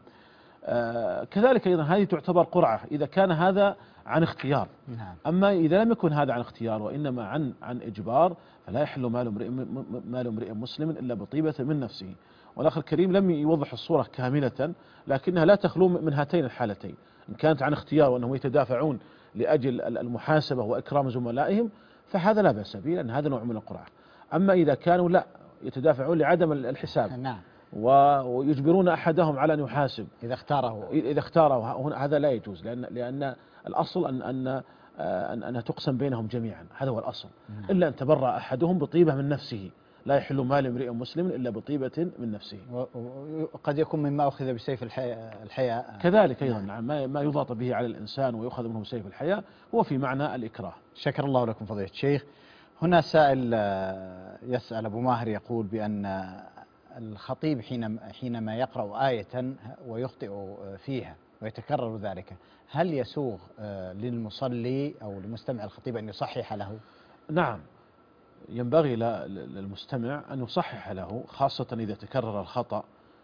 كذلك أيضا هذه تعتبر قرعة إذا كان هذا عن اختيار. أما إذا لم يكن هذا عن اختيار وإنما عن إجبار، فلا يحل مال امرئ مسلم إلا بطيبة من نفسه. والأخ الكريم لم يوضح الصورة كاملة، لكنها لا تخلو من هاتين الحالتين، إن كانت عن اختيار وأنهم يتدافعون لأجل المحاسبة وإكرام زملائهم فهذا لا بأس به، لأن هذا نوع من القرعة. أما إذا كانوا لا يتدافعون لعدم الحساب ويجبرون أحدهم على أن يحاسب إذا اختاره هذا لا يجوز، لأن الأصل أن تقسم بينهم جميعا، هذا هو الأصل، إلا أن تبرأ أحدهم بطيبة من نفسه. لا يحل مال امرئ مسلم إلا بطيبة من نفسه.
وقد يكون مما أخذ بسيف الحياء
كذلك أيضا. نعم. ما يضاط به على الإنسان ويؤخذ منه سيف الحياء هو في معنى الإكراه.
شكر الله لكم فضيلة الشيخ. هنا سائل يسأل أبو ماهر يقول بأن الخطيب حينما يقرأ آية ويخطئ فيها ويتكرر ذلك، هل يسوغ للمصلي أو لمستمع الخطيب أن يصحح له؟
نعم، ينبغي للمستمع أن يصحح له، خاصة إذا تكرر الخطأ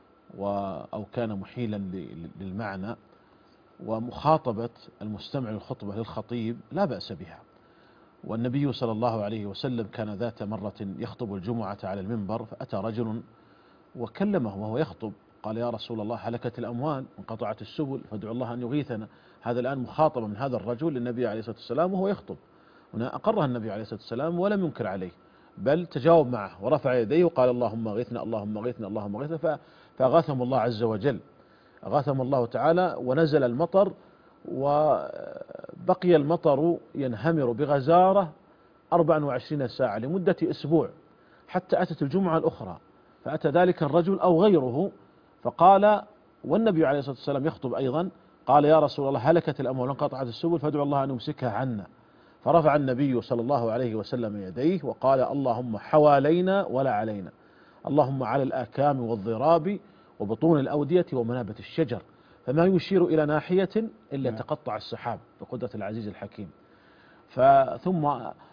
أو كان محيلا للمعنى. ومخاطبة المستمع الخطبة للخطيب لا بأس بها، والنبي صلى الله عليه وسلم كان ذات مرة يخطب الجمعة على المنبر، فأتى رجل وكلمه وهو يخطب، قال يا رسول الله هلكت الأموال وانقطعت السبل فادعو الله أن يغيثنا. هذا الآن مخاطبة من هذا الرجل للنبي عليه الصلاة والسلام وهو يخطب. هنا أقرها النبي عليه الصلاة والسلام ولم ينكر عليه، بل تجاوب معه ورفع يديه وقال اللهم اغثنا اللهم اغثنا اللهم اغثنا، فأغاثهم الله عز وجل، أغاثهم الله تعالى، ونزل المطر، وبقي المطر ينهمر بغزارة 24 ساعة لمدة أسبوع، حتى أتت الجمعة الأخرى، فأتى ذلك الرجل أو غيره فقال، والنبي عليه الصلاة والسلام يخطب أيضا، قال يا رسول الله هلكت الأموال وانقطعت السبل فادعو الله أن يمسكها عنا. فرفع النبي صلى الله عليه وسلم يديه وقال اللهم حوالينا ولا علينا، اللهم على الآكام والضراب وبطون الأودية ومنابت الشجر، فما يشير إلى ناحية إلا تقطع السحاب بقدرة العزيز الحكيم. ثم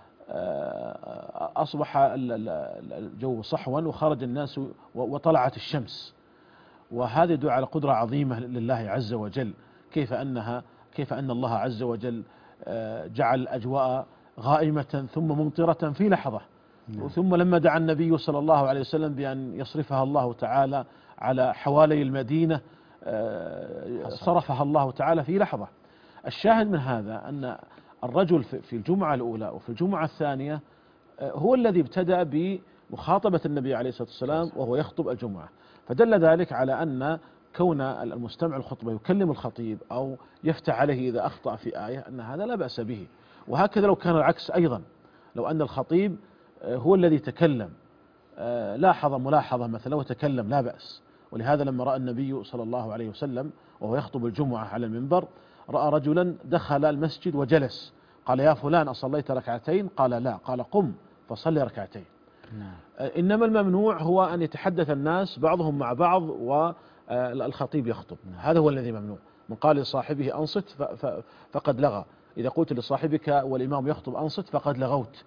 أصبح الجو صحوا وخرج الناس وطلعت الشمس، وهذا يدل على قدرة عظيمة لله عز وجل، كيف أن الله عز وجل جعل الأجواء غائمة ثم ممطرة في لحظة. ثم لما دعا النبي صلى الله عليه وسلم بأن يصرفها الله تعالى على حوالي المدينة صرفها الله تعالى في لحظة. الشاهد من هذا أن الرجل في الجمعة الأولى وفي الجمعة الثانية هو الذي ابتدأ بمخاطبة النبي عليه الصلاة والسلام وهو يخطب الجمعة، فدل ذلك على أن كون المستمع الخطبة يكلم الخطيب أو يفتح عليه إذا أخطأ في آية أن هذا لا بأس به. وهكذا لو كان العكس أيضا، لو أن الخطيب هو الذي تكلم، لاحظ ملاحظة مثلا وتكلم لا بأس. ولهذا لما رأى النبي صلى الله عليه وسلم وهو يخطب الجمعة على المنبر رأى رجلا دخل المسجد وجلس، قال يا فلان أصليت ركعتين؟ قال لا، قال قم فصلي ركعتين. إنما الممنوع هو أن يتحدث الناس بعضهم مع بعض والخطيب يخطب، هذا هو الذي ممنوع. من قال لصاحبه أنصت فقد لغى، إذا قلت لصاحبك والإمام يخطب أنصت فقد لغوت،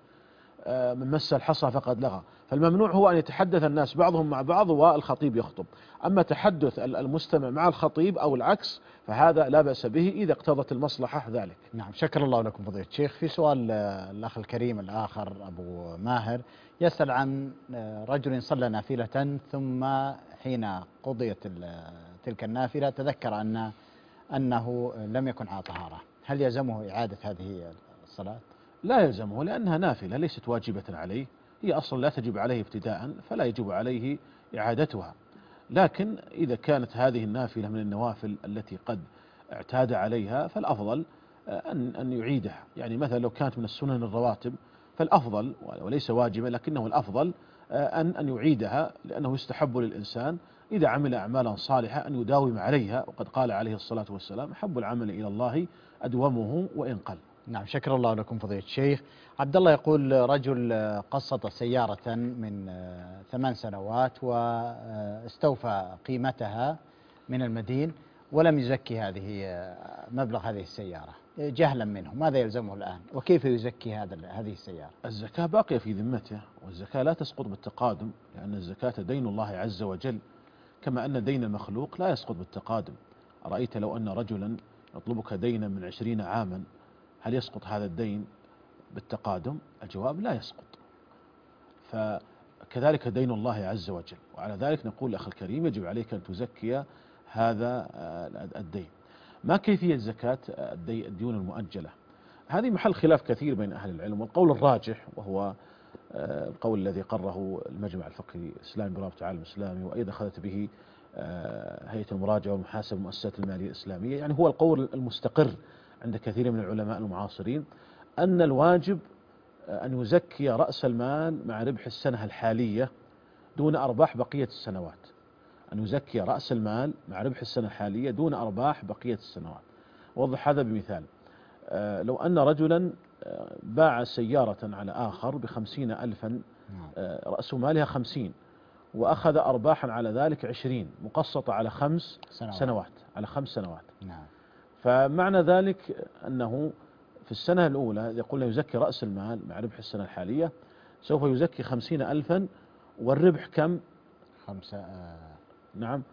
من مس الحصى فقد لغى. فالممنوع هو أن يتحدث الناس بعضهم مع بعض والخطيب يخطب. أما تحدث المستمع مع الخطيب أو العكس فهذا لا بأس به إذا اقتضت المصلحة ذلك.
نعم، شكر الله لكم فضيلة الشيخ. في سؤال الأخ الكريم الآخر أبو ماهر يسأل عن رجل صلى نافلة ثم حين قضيت تلك النافلة تذكر أنه لم يكن على طهارة، هل يلزمه إعادة هذه الصلاة؟
لا يلزمه، لأنها نافلة ليست واجبة عليه، هي أصلا لا تجب عليه ابتداء فلا يجب عليه إعادتها. لكن إذا كانت هذه النافلة من النوافل التي قد اعتاد عليها فالأفضل أن يعيدها. يعني مثلا لو كانت من السنن الرواتب فالأفضل، وليس واجبا لكنه الأفضل أن يعيدها، لأنه يستحب للإنسان إذا عمل أعمالا صالحة أن يداوم عليها، وقد قال عليه الصلاة والسلام أحب العمل إلى الله أدومه وإن قل.
نعم، شكر الله لكم فضيلة الشيخ. عبد الله يقول رجل قسط سيارة من 8 سنوات واستوفى قيمتها من المدين ولم يزكي مبلغ هذه السيارة جهلا منه، ماذا يلزمه الآن وكيف يزكي هذه السيارة؟
الزكاة باقية في ذمته، والزكاة لا تسقط بالتقادم، لأن الزكاة دين الله عز وجل، كما أن دين المخلوق لا يسقط بالتقادم. أرأيت لو أن رجلا يطلبك دينا من 20 عاما هل يسقط هذا الدين بالتقادم؟ الجواب لا يسقط. فكذلك دين الله عز وجل، وعلى ذلك نقول الأخ الكريم يجب عليك أن تزكي هذا الدين. ما كيفية زكاة الديون المؤجلة؟ هذه محل خلاف كثير بين أهل العلم، والقول الراجح وهو القول الذي قرره المجمع الفقهي الإسلامي برابطة العالم الإسلامي، وأيضا أخذت به هيئة المراجعة والمحاسبة والمؤسسات المالية الإسلامية، يعني هو القول المستقر عند كثير من العلماء المعاصرين، أن الواجب أن يزكي رأس المال مع ربح السنة الحالية دون أرباح بقية السنوات. أن يزكي رأس المال مع ربح السنة الحالية دون أرباح بقية السنوات. وضح هذا بمثال، لو أن رجلا باع سيارة على آخر ب50,000 رأس مالها 50، وأخذ أرباحا على ذلك 20 مقسطة على 5 سنوات على 5 سنوات.
نعم.
فمعنى ذلك أنه في السنة الأولى يقول يزكي رأس المال مع ربح السنة الحالية سوف يزكي 50,000 والربح كم؟
5
نعم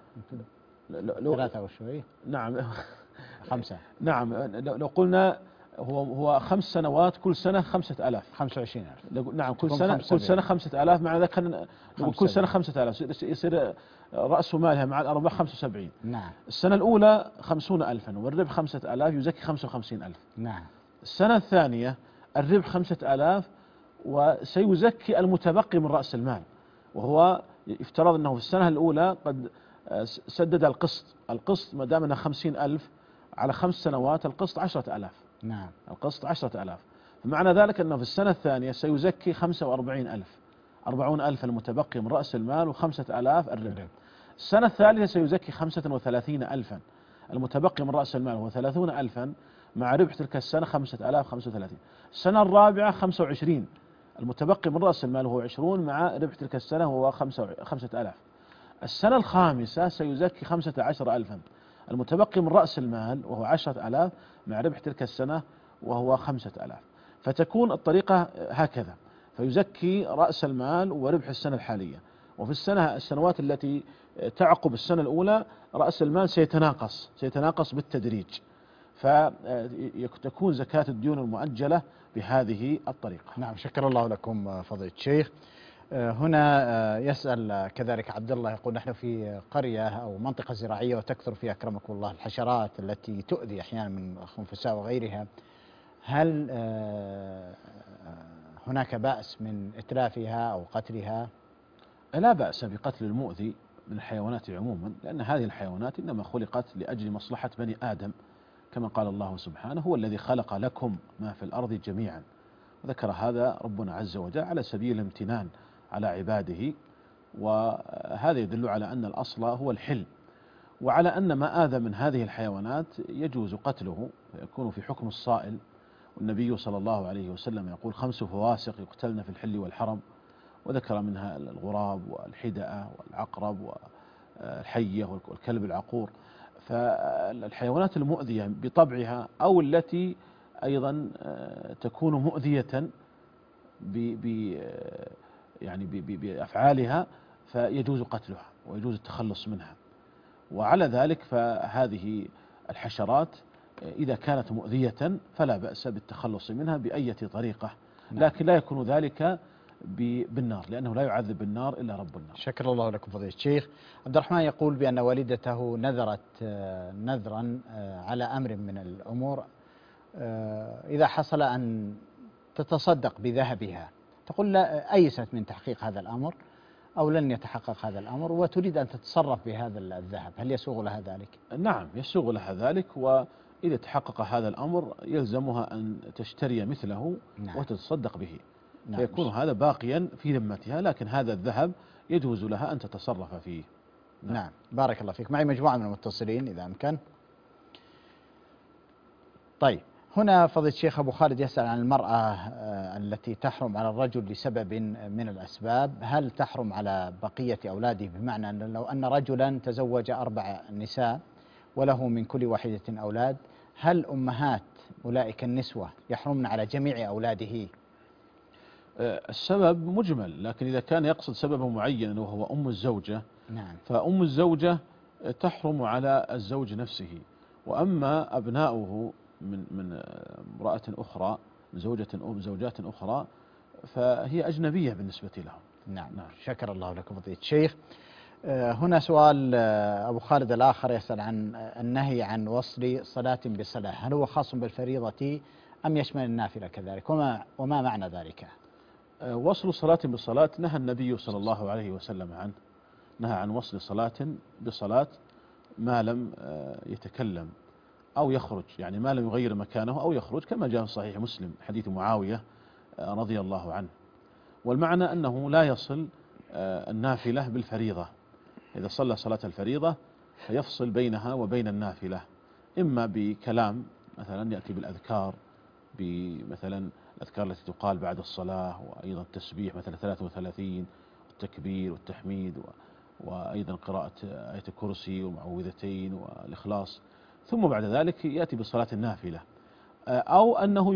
3 وشوي.
نعم
5.
نعم لو قلنا هو 5 سنوات كل سنة 5,000
25,000.
نعم كل سنة 5,000 مع ذلك كل سنة 5,000 يصير رأس مالها مع الأرباح 75.
نعم.
السنة الأولى 50,000 والربح 5,000 يزكي 55,000.
نعم.
السنة الثانية الربح 5,000 وسيزكي المتبقي من رأس المال، وهو يفترض أنه في السنة الأولى قد سدد القسط ما دام أنه 50,000 على 5 سنوات القسط 10,000.
نعم.
القسط 10,000، فمعنى ذلك أنه في السنة الثانية سيزكي 45,000، 40,000 المتبقي من رأس المال و5,000 الربح. السنة الثالثة سيزكي 35,000 المتبقي من رأس المال هو 30,000 مع ربح تلك السنة 5,000 35. السنة الرابعة 25 المتبقي من رأس المال هو 20 مع ربح تلك السنة هو 5,000. السنة الخامسة سيزكي 15,000 المتبقي من رأس المال وهو 10,000 مع ربح تلك السنة وهو 5,000. فتكون الطريقة هكذا، فيزكي رأس المال وربح السنة الحالية، وفي السنوات التي تعقب السنة الأولى رأس المال سيتناقص بالتدريج، فتكون زكاة الديون المؤجلة بهذه الطريقة.
نعم، شكر الله لكم فضيلة الشيخ. هنا يسأل كذلك عبد الله يقول نحن في قرية أو منطقة زراعية وتكثر فيها أكرمكم الله الحشرات التي تؤذي أحيانا من الخنفساء وغيرها، هل هناك بأس من إتلافها أو قتلها؟
لا بأس بقتل المؤذي من الحيوانات عموما، لأن هذه الحيوانات إنما خلقت لأجل مصلحة بني آدم، كما قال الله سبحانه هو الذي خلق لكم ما في الأرض جميعا ذكر هذا ربنا عز وجل على سبيل الامتنان على عباده، وهذا يدل على أن الأصل هو الحل، وعلى أن ما آذى من هذه الحيوانات يجوز قتله فيكون في حكم الصائل. والنبي صلى الله عليه وسلم يقول 5 فواسق يقتلن في الحل والحرم، وذكر منها الغراب والحدأة والعقرب والحية والكلب العقور. فالحيوانات المؤذية بطبعها أو التي أيضا تكون مؤذية يعني بأفعالها فيجوز قتلها ويجوز التخلص منها. وعلى ذلك فهذه الحشرات إذا كانت مؤذية فلا بأس بالتخلص منها بأية طريقة، لكن لا يكون ذلك بالنار، لأنه لا يعذب بالنار إلا رب النار.
شكر الله لكم فضيلة الشيخ. عبد الرحمن يقول بأن والدته نذرت نذرا على أمر من الأمور، إذا حصل أن تتصدق بذهبها، تقول لا أيست من تحقيق هذا الأمر أو لن يتحقق هذا الأمر وتريد أن تتصرف بهذا الذهب، هل يسوغ لها ذلك؟
نعم يسوغ لها ذلك، وإذا تحقق هذا الأمر يلزمها أن تشتري مثله وتتصدق به، فيكون هذا باقيا في ذمتها، لكن هذا الذهب يجوز لها أن تتصرف فيه.
نعم بارك الله فيك. معي مجموعة من المتصلين إذا أمكن. طيب هنا فضيلة الشيخ أبو خالد يسأل عن المرأة التي تحرم على الرجل لسبب من الأسباب، هل تحرم على بقية أولاده؟ بمعنى أن لو أن رجلا تزوج 4 نساء وله من كل واحدة أولاد، هل أمهات أولئك النسوة يحرمن على جميع أولاده؟
السبب مجمل، لكن إذا كان يقصد سببا معينا وهو أم الزوجة، فأم الزوجة تحرم على الزوج نفسه، وأما أبناؤه من امرأة أخرى، من زوجات أخرى، فهي أجنبية بالنسبة لهم.
نعم. شكر الله لكم فضيلة الشيخ. هنا سؤال أبو خالد الآخر يسأل عن النهي عن وصل صلاة بصلاة، هل هو خاص بالفريضة أم يشمل النافلة كذلك، وما معنى ذلك؟
وصل صلاة بصلاة نهى النبي صلى الله عليه وسلم عنه، نهى عن وصل صلاة بصلاة ما لم يتكلم أو يخرج، يعني ما لم يغير مكانه أو يخرج، كما جاء في صحيح مسلم حديث معاوية رضي الله عنه. والمعنى أنه لا يصل النافلة بالفريضة، إذا صلى صلاة الفريضة فيفصل بينها وبين النافلة، إما بكلام مثلا يأتي بالأذكار، بمثلا الأذكار التي تقال بعد الصلاة، وأيضا التسبيح مثلا 33 والتكبير والتحميد، وأيضا قراءة آية الكرسي ومعوذتين والإخلاص، ثم بعد ذلك يأتي بصلاة النافلة، أو أنه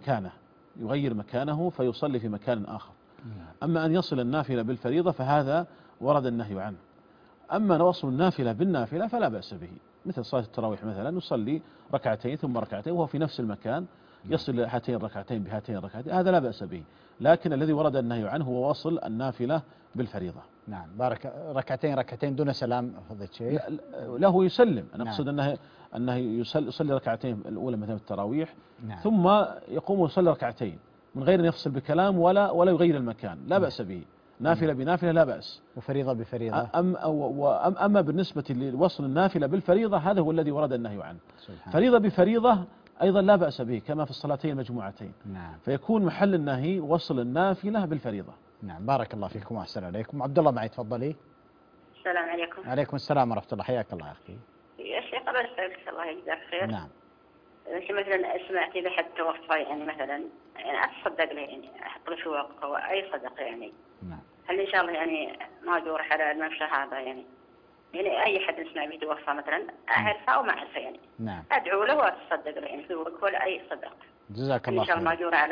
يغير مكانه فيصلي في مكان آخر. أما أن يصل النافلة بالفريضة فهذا ورد النهي عنه. أما وصل النافلة بالنافلة فلا بأس به، مثل صلاة التراويح مثلا يصلي ركعتين ثم ركعتين وهو في نفس المكان، يصل هاتين الركعتين بهاتين الركعتين، هذا لا بأس به، لكن الذي ورد النهي عنه هو وصل النافلة بالفريضة.
نعم بارك. ركعتين دون سلام فضيلة الشيخ؟
له يسلم، أنا أقصد أنه يصلي ركعتين الأولى مثلا التراويح، ثم يقوم ويصلي ركعتين من غير أن يفصل بكلام ولا يغير المكان، لا بأس به، نافلة بنافلة لا بأس،
وفريضة بفريضة.
أما بالنسبة لوصل النافلة بالفريضة هذا هو الذي ورد النهي عنه. فريضة بفريضة أيضا لا بأس به كما في الصلاتين المجموعتين. فيكون محل النهي وصل النافلة بالفريضة.
نعم بارك الله فيكم وأحسن عليكم. عبد الله معي تفضلي.
السلام عليكم.
عليكم السلام ورحمة الله، حياك الله أخي.
يا شيخ الله يسعدك، الله يجزاك خير.
نعم.
أنت مثلا سمعت إذا حد توفى يعني مثلا يعني أتصدق له، يعني أحط له في وقت أو أي صدقة يعني.
نعم.
هل إن شاء الله يعني ما أدور على المنشأ هذا يعني أي حد نسمع به توفى مثلا أعرفه أو ما أعرفه يعني.
نعم.
أدعو له وأتصدق له يعني في وقت ولا أي صدقة.
جزاك الله خير.
إن شاء الله ما أدور على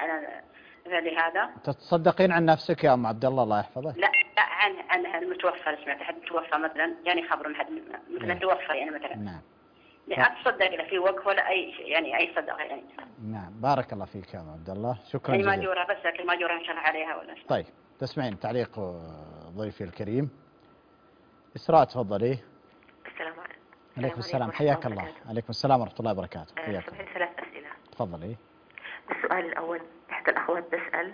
هذا.
تتصدقين عن نفسك يا أم عبد الله، الله يحفظك؟
لا عن المتوفى، سمعت حد توفى مثلا يعني خبر من حد مثلا توفى يعني مثلا.
نعم.
أتصدق له في وقت ولا أي يعني أي صدقة يعني.
نعم بارك الله فيك يا أم عبد الله، شكرا
يعني
جزيلا.
ماجورة بس، لكن ماجورة إن شاء الله عليها ولا شيء.
طيب تسمعين تعليق ضيفي الكريم إسراء، تفضلي.
السلام عليكم.
عليكم السلام، حياك الله. عليكم السلام ورحمة الله وبركاته.
حياك الله. 3 أسئلة.
تفضلي.
السؤال الأول، إحدى الأخوات تسأل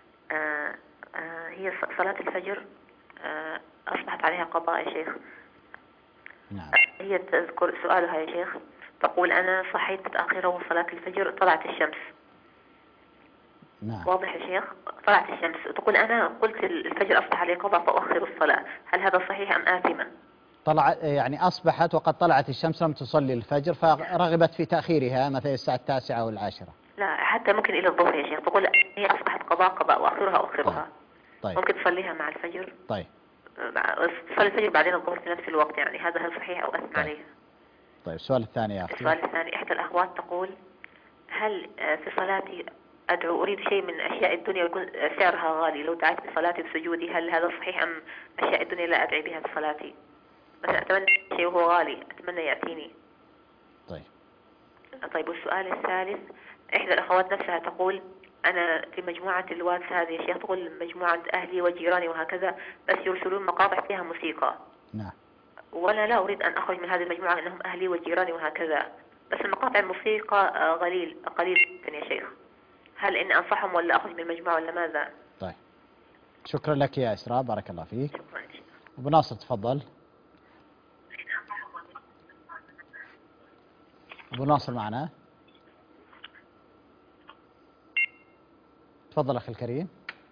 هي صلاة الفجر أصبحت عليها قضاء يا شيخ.
نعم.
هي تذكر سؤالها يا شيخ، تقول أنا صحيت متأخرة وصلاة الفجر طلعت الشمس،
نعم.
واضح يا شيخ؟ طلعت الشمس تقول أنا قلت الفجر أصبح علي قضاء فأؤخر الصلاة، هل هذا صحيح أم آثمة؟
يعني أصبحت وقد طلعت الشمس لم تصلي الفجر فرغبت في تأخيرها مثلا الساعة 9 أو 10.
لا حتى ممكن إلى الظهر يا شيخ، تقول هي أصبحت قضاء وأخرها أؤخرها.
طيب.
ممكن تصليها مع الفجر.
طيب.
تصلي الفجر بعدين الظهر في نفس الوقت، يعني هذا هل صحيح أو أثم عليها؟
طيب السؤال الثاني يا أختي.
السؤال الثاني، إحدى الأخوات تقول هل في صلاتي أريد شيء من أشياء الدنيا ويكون سعرها غالي، لو دعيت بصلاتي بسجودي هل هذا صحيح أم أشياء الدنيا لا أدعي بها بصلاتي؟ مثلا أتمنى شيء وهو غالي أتمنى يأتيني. طيب والسؤال الثالث، إحدى الأخوات نفسها تقول أنا في مجموعة الواتس هذه يا شيخ، تقول مجموعة أهلي وجيراني وهكذا، بس يرسلون مقاطع فيها موسيقى.
نعم.
وأنا لا أريد أن أخرج من هذه المجموعة أنهم أهلي وجيراني وهكذا، بس المقاطع الموسيقى قليل يا شيخ، هل إن أنصحهم ولا أخرج من المجموعة ولا ماذا؟
طيب شكرا لك يا إسراء، بارك الله فيك.
شكرا.
أبو ناصر تفضل. أبو ناصر معنا، تفضل أخي الكريم.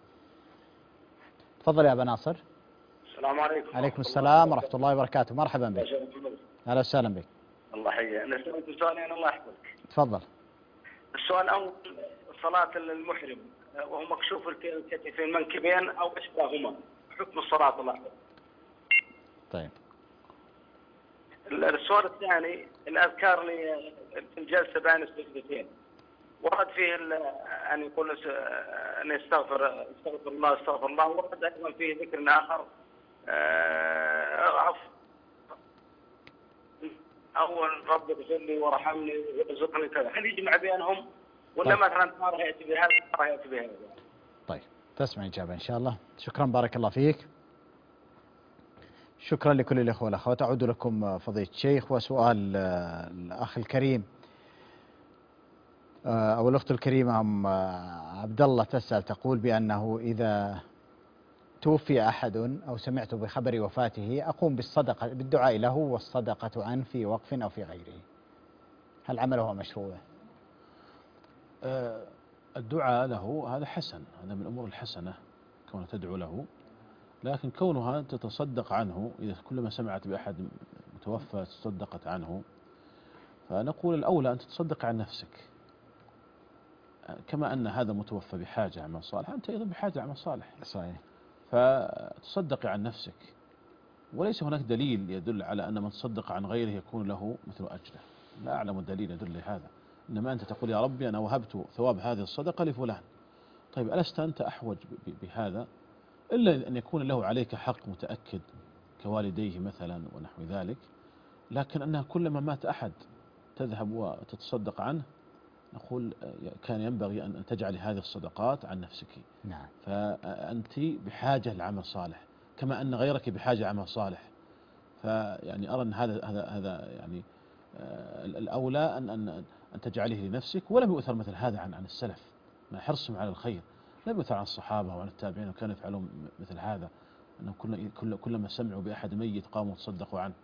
تفضل يا أبا ناصر.
السلام عليكم.
عليكم السلام ورحمة الله وبركاته، مرحبا بك. أهلا وسهلا بك.
الله يحييك. أنا سألت سؤالين الله يحفظك.
تفضل.
السؤال الأول، صلاة المحرم وهو مكشوف الكتفين المنكبين أو أشباههما، حكم الصلاة الله يحفظك.
طيب.
السؤال الثاني، الأذكار في الجلسة بين السجدتين، ورد فيه أن يقول أن يستغفر الله، ورد أيضا فيه ذكر آخر أول رب اغفر لي وارحمني وارزقني كذا، هل يجمع بينهم ولا
طيب.
مثلا تارة يأتي بهذا تارة يأتي بهذا؟
طيب تسمع إجابة إن شاء الله. شكرا بارك الله فيك. شكرا لكل الإخوة والأخوات. أعود لكم فضيلة الشيخ، وسؤال الأخ الكريم أو الأخت الكريمة أم عبد الله تسأل، تقول بأنه إذا توفي أحد أو سمعت بخبر وفاته أقوم بالدعاء له والصدقة عنه في وقف أو في غيره، هل عمله مشروع؟
الدعاء له هذا حسن، هذا من الأمور الحسنة كونه تدعو له، لكن كونها تتصدق عنه إذا كلما سمعت بأحد متوفى تصدقت عنه، فنقول الأولى أن تتصدق عن نفسك، كما أن هذا متوفى بحاجة عمل صالح أنت أيضا بحاجة عمل صالح.
صحيح.
فتصدق عن نفسك، وليس هناك دليل يدل على أن من تصدق عن غيره يكون له مثل أجره، لا أعلم الدليل يدل لهذا، إنما أنت تقول يا ربي أنا وهبت ثواب هذه الصدقة لفلان. طيب ألست أنت أحوج بهذا؟ إلا أن يكون له عليك حق متأكد كوالديه مثلا ونحو ذلك، لكن أنها كلما مات أحد تذهب وتتصدق عنه، نقول كان ينبغي أن تجعل هذه الصدقات عن نفسك.
نعم.
فأنت بحاجة لعمل صالح كما أن غيرك بحاجة لعمل صالح، فيعني أرى أن هذا يعني الأولى أن تجعله لنفسك، ولم يؤثر مثل هذا عن السلف ما حرصهم على الخير، لم يؤثر عن الصحابة وعن التابعين وكانوا يفعلون مثل هذا، أنهم كلما سمعوا بأحد ميت قاموا وتصدقوا عنه.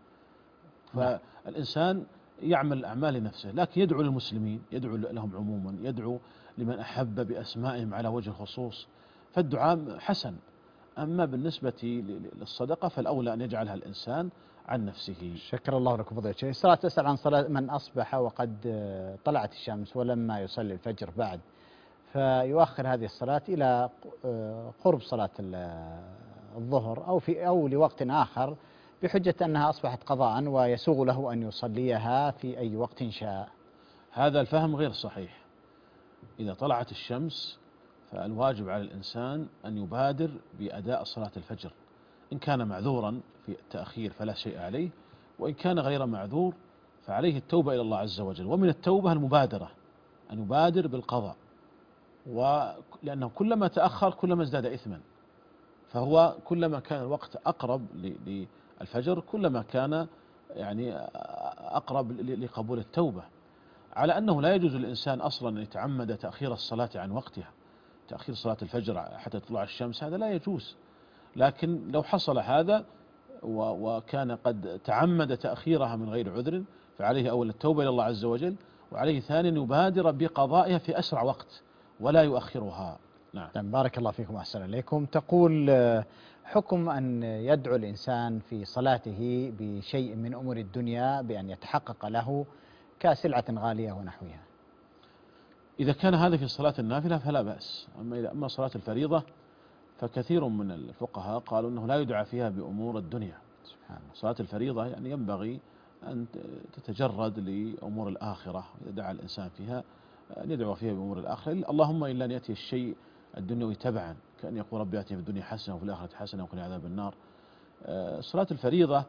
فالإنسان يعمل أعمال لنفسه، لكن يدعو للمسلمين، يدعو لهم عموما، يدعو لمن أحب بأسمائهم على وجه الخصوص، فالدعاء حسن. أما بالنسبة للصدقة فالأولى أن يجعلها الإنسان عن نفسه.
شكر الله لكم فضيلة الشيخ. الصلاة تسأل عن صلاة من أصبح وقد طلعت الشمس ولما يصلي الفجر بعد، فيؤخر هذه الصلاة إلى قرب صلاة الظهر أو لوقت آخر بحجة أنها أصبحت قضاء ويسوغ له أن يصليها في أي وقت شاء.
هذا الفهم غير صحيح. إذا طلعت الشمس فالواجب على الإنسان أن يبادر بأداء صلاة الفجر، إن كان معذورا في التأخير فلا شيء عليه، وإن كان غير معذور فعليه التوبة إلى الله عز وجل، ومن التوبة المبادرة، أن يبادر بالقضاء، ولأنه كلما تأخر كلما ازداد إثما، فهو كلما كان الوقت أقرب للفجر كلما كان يعني أقرب لقبول التوبة، على أنه لا يجوز للإنسان أصلا أن يتعمد تأخير الصلاة عن وقتها، تأخير صلاة الفجر حتى تطلع الشمس هذا لا يجوز، لكن لو حصل هذا وكان قد تعمد تأخيرها من غير عذر فعليه أولا التوبة إلى الله عز وجل، وعليه ثانيا يبادر بقضائها في أسرع وقت، ولا يؤخرها. نعم.
بارك الله فيكم وأحسن إليكم. تقول حكم أن يدعو الإنسان في صلاته بشيء من أمور الدنيا بأن يتحقق له كسلعة غالية ونحوها.
إذا كان هذا في صلاة النافلة فلا بأس، أما صلاة الفريضة فكثير من الفقهاء قالوا أنه لا يدعى فيها بأمور الدنيا. صلاة الفريضة يعني ينبغي أن تتجرد لأمور الآخرة، إذا دعا الإنسان فيها أن يدعو فيها بأمور الآخرة، اللهم إلا أن يأتي الشيء الدنيوي تبعا، كأن يقول ربي آتني في الدنيا حسنة وفي الآخرة حسنة وقنا عذاب النار. صلاة الفريضة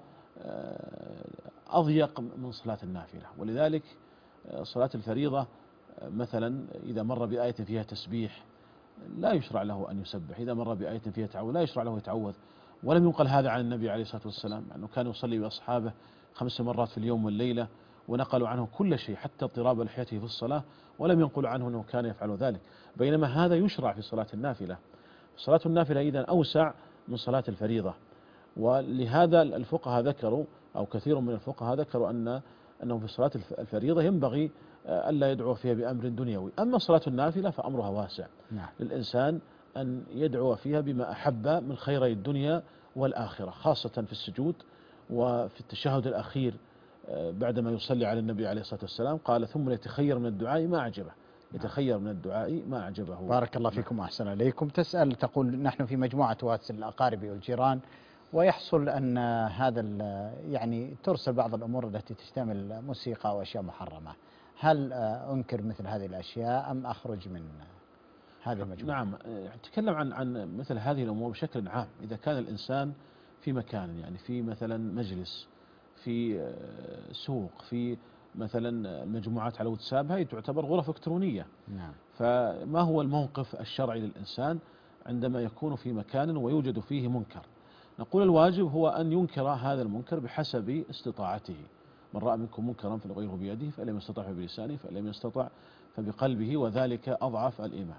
أضيق من صلاة النافلة، ولذلك صلاة الفريضة مثلا إذا مر بآية فيها تسبيح لا يشرع له أن يسبح، إذا مر بآية فيها تعوذ لا يشرع له يتعوذ، ولم ينقل هذا عن النبي عليه الصلاة والسلام أنه كان يصلي بأصحابه 5 مرات في اليوم والليلة، ونقلوا عنه كل شيء حتى اضطراب لحيته في الصلاة، ولم ينقل عنه أنه كان يفعل ذلك، بينما هذا يشرع في صلاة النافلة. صلاة النافلة إذن أوسع من صلاة الفريضة، ولهذا الفقهاء ذكروا أو كثير من الفقهاء ذكروا أنه في صلاة الفريضة ينبغي ألا يدعو فيها بأمر دنيوي. أما صلاة النافلة فأمرها واسع.
نعم.
للإنسان أن يدعو فيها بما أحب من خيري الدنيا والآخرة، خاصة في السجود وفي التشهد الأخير بعدما يصلي على النبي عليه الصلاة والسلام قال ثم يتخير من الدعاء ما أعجبه، يتخير من الدعاء ما أعجبه.
بارك الله فيكم وأحسن إليكم. تسأل تقول نحن في مجموعة واتس الأقارب والجيران، ويحصل أن هذا يعني ترسل بعض الأمور التي تشتمل موسيقى وأشياء محرمة، هل أنكر مثل هذه الأشياء أم أخرج من هذه المجموعة؟
نعم، نتكلم عن مثل هذه الأمور بشكل عام. إذا كان الإنسان في مكان يعني في مثلا مجلس، في سوق، في مثلا مجموعات على واتساب، هذه تعتبر غرف إلكترونية.
نعم.
فما هو الموقف الشرعي للإنسان عندما يكون في مكان ويوجد فيه منكر؟ نقول الواجب هو أن ينكر هذا المنكر بحسب استطاعته. من رأى منكم منكرا فليغيره بيده فإن لم يستطع فبلسانه فإن لم يستطع فبقلبه وذلك أضعف الإيمان.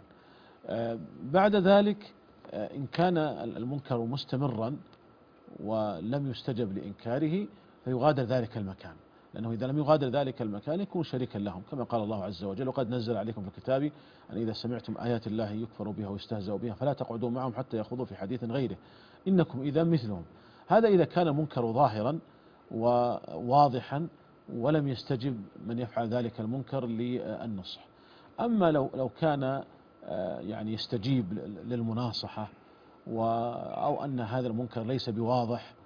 بعد ذلك إن كان المنكر مستمرا ولم يستجب لإنكاره فيغادر ذلك المكان، لأنه إذا لم يغادر ذلك المكان يكون شريكا لهم، كما قال الله عز وجل وقد نزل عليكم في الكتاب أن إذا سمعتم آيات الله يكفر بها ويستهزأ بها فلا تقعدوا معهم حتى يخوضوا في حديث غيره إنكم إذا مثلهم. هذا إذا كان المنكر ظاهرا وواضحا ولم يستجب من يفعل ذلك المنكر للنصح. أما لو كان يعني يستجيب للمناصحة أو أن هذا المنكر ليس بواضح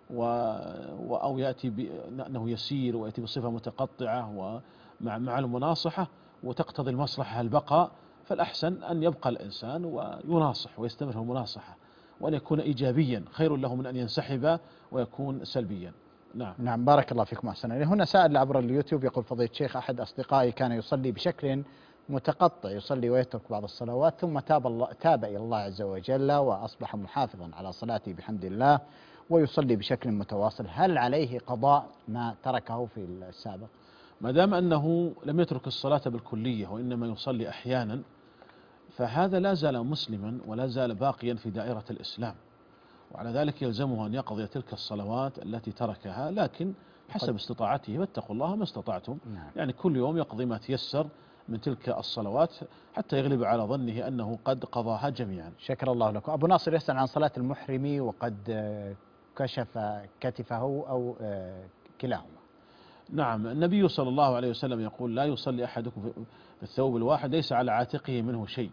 أو يأتي أنه يسير ويأتي بصفة متقطعة ومع المناصحة وتقتضي المصلحة البقاء، فالأحسن أن يبقى الإنسان ويناصح ويستمر في المناصحة، وأن يكون إيجابيا خير له من أن ينسحب ويكون سلبيا.
نعم بارك الله فيكم أحسن. هنا سائل عبر اليوتيوب يقول فضيلة الشيخ أحد أصدقائي كان يصلي بشكل متقطع، يصلي ويترك بعض الصلوات ثم تاب إلى الله عز وجل وأصبح محافظا على صلاته بحمد الله ويصلي بشكل متواصل، هل عليه قضاء ما تركه في السابق؟
ما دام أنه لم يترك الصلاة بالكلية وإنما يصلي أحيانا فهذا لا زال مسلما ولا زال باقيا في دائرة الإسلام، وعلى ذلك يلزمه أن يقضي تلك الصلوات التي تركها، لكن حسب استطاعته واتقوا الله ما استطعتم. يعني كل يوم يقضي ما تيسر من تلك الصلوات حتى يغلب على ظنه أنه قد قضاها جميعا.
شكر الله لكم. أبو ناصر يسأل عن صلاة المحرم وقد كشف كتفه أو كلاهما.
نعم، النبي صلى الله عليه وسلم يقول لا يصلي أحدكم في الثوب الواحد ليس على عاتقه منه شيء،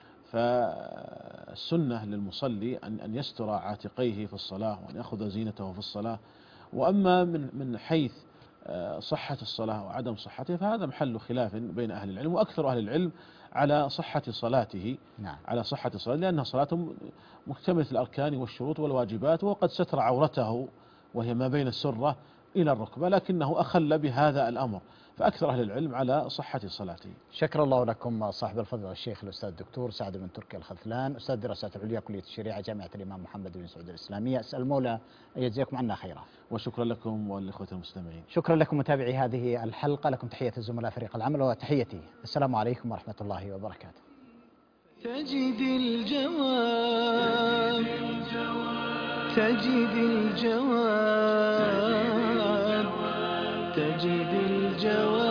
فالسنة للمصلي أن يستر عاتقيه في الصلاة وأن يأخذ زينته في الصلاة. وأما من حيث صحة الصلاة وعدم صحتها فهذا محل خلاف بين أهل العلم، وأكثر أهل العلم على صحة صلاته.
نعم.
على صحة صلاته لأنها صلاة مكتملة الأركان والشروط والواجبات، وقد ستر عورته وهي ما بين السرة إلى الركبة، لكنه أخل بهذا الأمر، فأكثر أهل العلم على صحة صلاته.
شكر الله لكم صاحب الفضل الشيخ الأستاذ الدكتور سعد بن تركي الخذلان، أستاذ الدراسات العليا كلية الشريعة جامعة الإمام محمد بن سعود الإسلامية. أسأل المولى أن يجزيكم عنا خيرا.
وشكرا لكم والإخوة المستمعين.
شكرا لكم متابعي هذه الحلقة، لكم تحية الزملاء فريق العمل وتحيتي السلام عليكم ورحمة الله وبركاته.
تجد الجواب تجد الجواب تجد الجواب